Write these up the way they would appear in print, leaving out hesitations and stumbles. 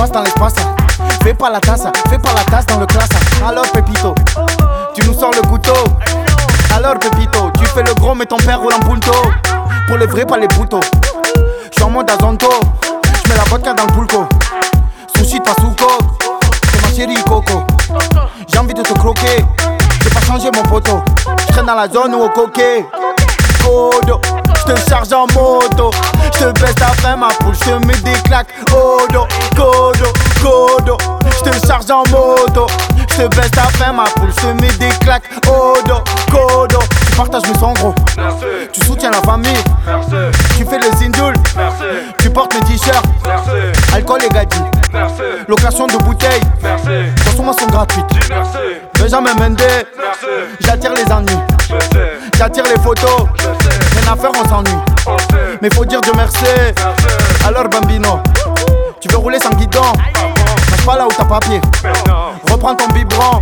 passe dans l'espace. Fais pas la tasse dans le classe. Alors Pépito, tu nous sors le couteau. Alors Pépito, tu fais le gros mais ton père roule en punto. Pour les vrais pas les bouteaux. J'suis en mode Azonto. J'mets la vodka dans le pulco. Sushi pas sous coke. C'est ma chérie Coco. J'ai envie de te croquer. J'ai pas changé mon poteau. J'traîne dans la zone ou au coquet. Codo, j'te charge en moto. J'te baisse ta fin ma poule. J'te mets des claques. Odo, codo, codo. J'te charge en moto. J'te baisse ta fin ma poule. J'te mets des claques. Odo, codo. Tu partages mes sons gros. Merci. Tu soutiens la famille. Merci. Tu fais les indules. Merci. Tu portes mes t-shirts. Merci. Alcool et gadget. Merci. Location de bouteilles. Merci. Consommation gratuite. Merci. Benjamin Mendes. Merci. J'attire les ennuis. Je sais. J'attire les photos. Je sais. Rien à faire, on s'ennuie. On sait. Mais faut dire Dieu merci. Merci. Alors Bambino, tu veux rouler sans guidon? Marche pas là où t'as papier. Maintenant. Reprends ton biberon.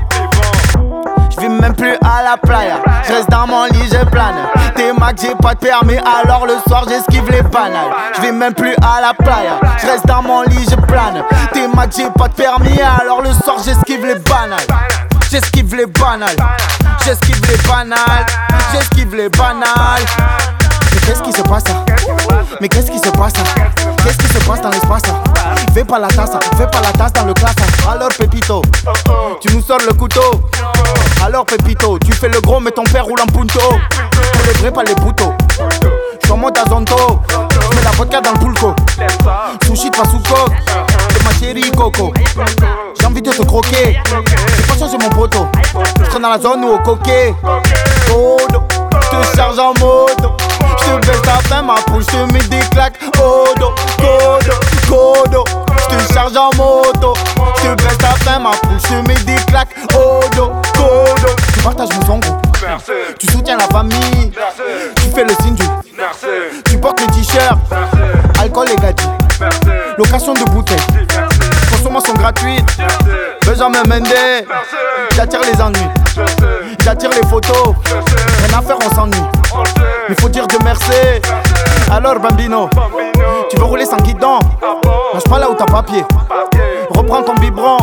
Je vis même plus à la playa. Je reste dans mon lit, je plane. T'es Mac, j'ai pas de permis, alors le soir j'esquive les banales. Je vis même plus à la playa. Je reste dans mon lit, je plane. T'es Mac, j'ai pas de permis, alors le soir j'esquive les banales. J'esquive les banales. J'esquive les banales. J'esquive les banales. Mais qu'est-ce qui se passe? Mais qu'est-ce qui se passe? Qu'est-ce qui se passe dans l'espace? Fais pas la tasse dans le classe. Alors Pépito, tu nous sors le couteau. Alors Pépito, tu fais le gros mais ton père roule en punto. Pour les vrais pas les bouteaux. J'suis en mode Azonto. J'mets la vodka dans le pulco. Sushi pas sous coke. C'est ma chérie Coco. J'ai envie de te croquer. J'ai pas changé mon poteau. J'traîne dans la zone ou au coquet. Codo, j'te charge en moto. J'te baisse ta fin ma poule. J'te mets des claques. Odo, codo, codo. J'te charge en moto. J'te baisse ta fin ma poule. J'te mets des claques. Odo, codo. Tu partages mes sons gros. Merci. Tu soutiens la famille. Merci. Tu fais le signe du. Merci. Tu portes les t-shirts. Merci. Alcool et gadget. Merci. Location de bouteilles. Merci. Consommation gratuite. Merci. Benjamin Mendes. Merci. J'attire les ennuis. Je sais. J'attire les photos. Je sais. Rien à faire, on s'ennuie. On sait. Mais faut dire Dieu merci. Merci. Alors Bambino, Bambino. tu veux rouler sans guidon? Ah bon? Marche pas là où t'as papier. Papier. Reprends ton biberon.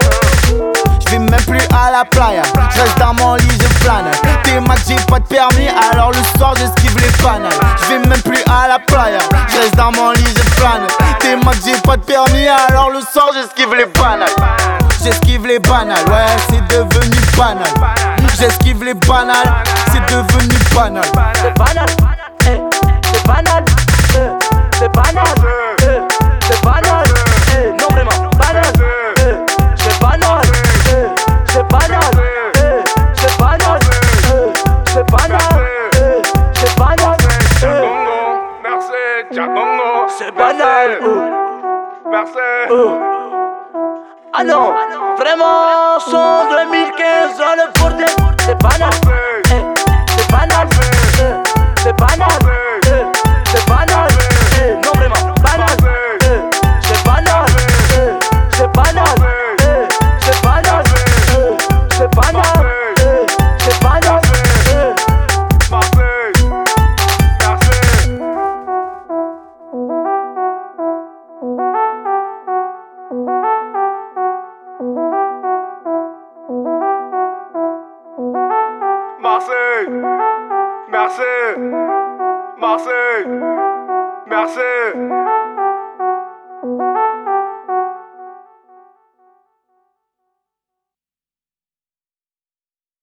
Je vais même plus à la playa. Je reste dans mon lit, je plane. T'es Mac, j'ai pas de permis, alors le soir j'esquive les banales. Je vais même plus à la playa. Je reste dans mon lit, je plane. T'es Mac, j'ai pas de permis, alors le soir j'esquive les banales. J'esquive les banales, ouais, c'est devenu banal. J'esquive les banales, c'est devenu banal. C'est banal, c'est banal, c'est banal, c'est banal, non vraiment banal, c'est banal, c'est banal, c'est banal, c'est banal, c'est banal, Merci. Tchakongo. c'est banal. Merci. Ah non, vraiment, son 2015 dans le bordel, c'est banal, c'est banal, c'est banal, c'est banal, non vraiment, banal, c'est banal, c'est banal, c'est banal, c'est banal, c'est banal. Marseille. Merci. Marseille. Merci. Marseille. Merci.